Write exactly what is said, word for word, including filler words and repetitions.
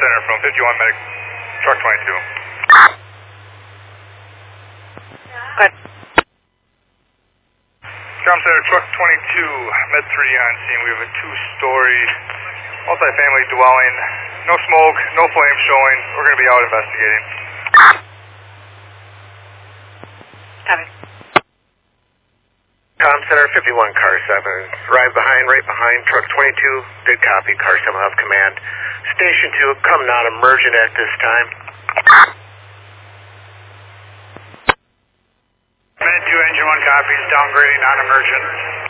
Center from fifty-one Medic, truck twenty-two. Good. Com Center, truck twenty-two, Med three on scene. We have a two-story multi-family dwelling. No smoke, no flame showing. We're going to be out investigating. Copy. Com Center, fifty-one, car seven. Arrived behind, right behind, truck twenty-two. Did copy, car seven have command. Station two, come non-emergent at this time. Med two, engine one copies, downgrading non-emergent.